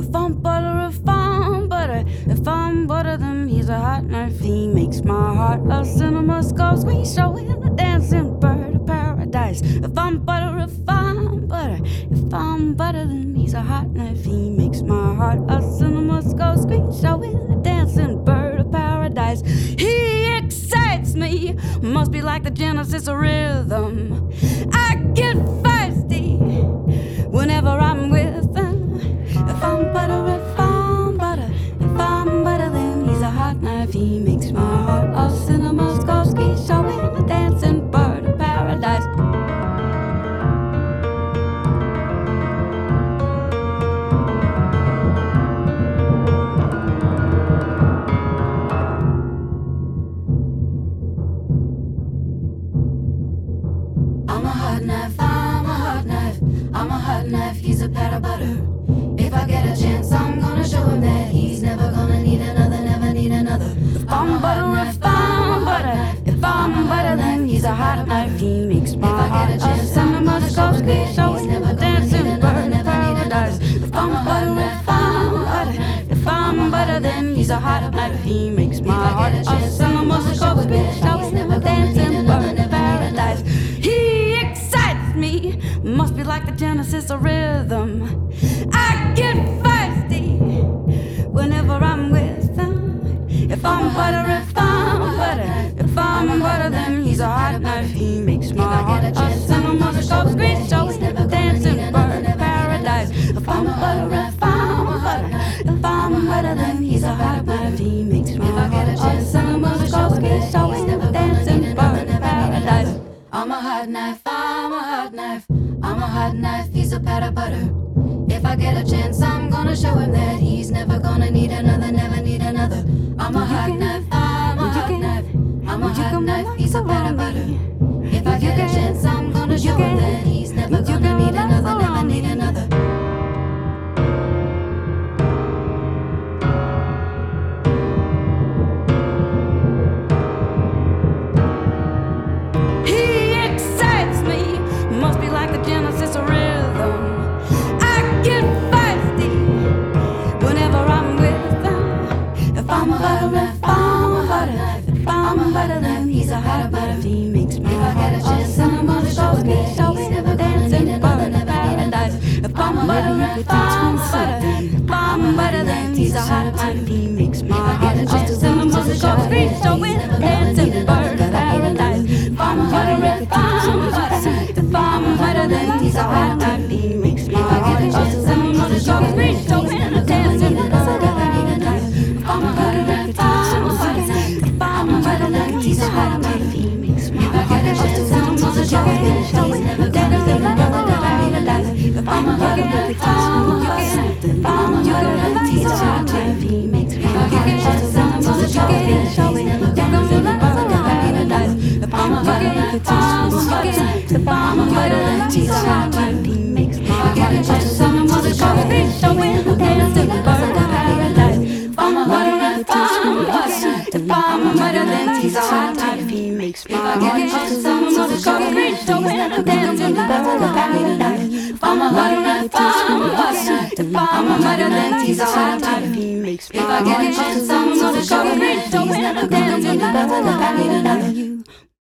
If I'm butter, if I'm butter, then he's a hot knife. He makes my heart a cinema scope screen show with a dancing bird of paradise. If I'm butter, if I'm butter, then he's a hot knife. He makes my heart a cinema scope screen show with a dancing bird of paradise. He excites me, must be like the genesis of rhythm. I get feisty whenever I'm with him. If I'm butter, then he's a hot knife. He makes my heart a cinema scope show with a dancing bird of paradise. I'm a hot knife, I'm a hot knife, I'm a hot knife, he's a pat of butter. If I get a chance, I'm gonna show him that he's never gonna need another, never need another. If I'm butter, if I'm butter, then he's a hot knife. He makes my heart a cinema scope show with a dancing bird of paradise. If I'm butter, if I'm butter, then he's a hot knife. He makes my heart a cinema scope show with a dancing bird of paradise. He excites me, must be like the genesis of rhythm. I get feisty whenever I'm with him. If I'm butter, if I'm butter, then he's a hot knife. He makes my heart a cinema scope screen show with a dancing bird of paradise. If I'm butter, if I'm butter, then he's a hot knife. He makes my heart a cinema scope screen show with a dancing bird of paradise. I'm a hot knife, I'm a hot knife, I'm a hot knife, he's a pat of butter. If I get a chance, I'm gonna show him that he's never gonna need another, never need another. I'm a hot knife, I'm a hot knife, I'm a hot knife, he's a pat of butter. If I get a chance, I'm gonna show him that he's never gonna need another, never need another. Must be like the genesis of rhythm. I get feisty whenever I'm with him. If I'm butter, if I'm butter, then he's a hot butter. He makes my heart a cinema show with a dancing bird of paradise. If I'm butter, if I'm butter, then he's a hot butter. He makes my heart a cinema show with a dancing bird of paradise. If I'm butter, if I'm butter, then he's a hot knife. He makes my heart a cinema scope show with a dancing bird of paradise. If I'm butter, if I'm butter, then he's a hot knife. He makes my heart a cinema scope show with a dancing bird of paradise. If I'm butter, if I'm butter, then he's a hot knife. He makes my heart a cinema scope show with a dancing bird of paradise. If I'm butter, if I'm butter, then he's a hot knife. He makes my heart a cinema scope show with a dancing bird of paradise. If I'm butter, if I'm butter, then he's a hot knife. He makes my heart a cinema scope show with a dancing bird of paradise. If I'm butter, if I'm butter, then he's a hot knife. He makes my heart a cinema scope show with a dancing bird of paradise.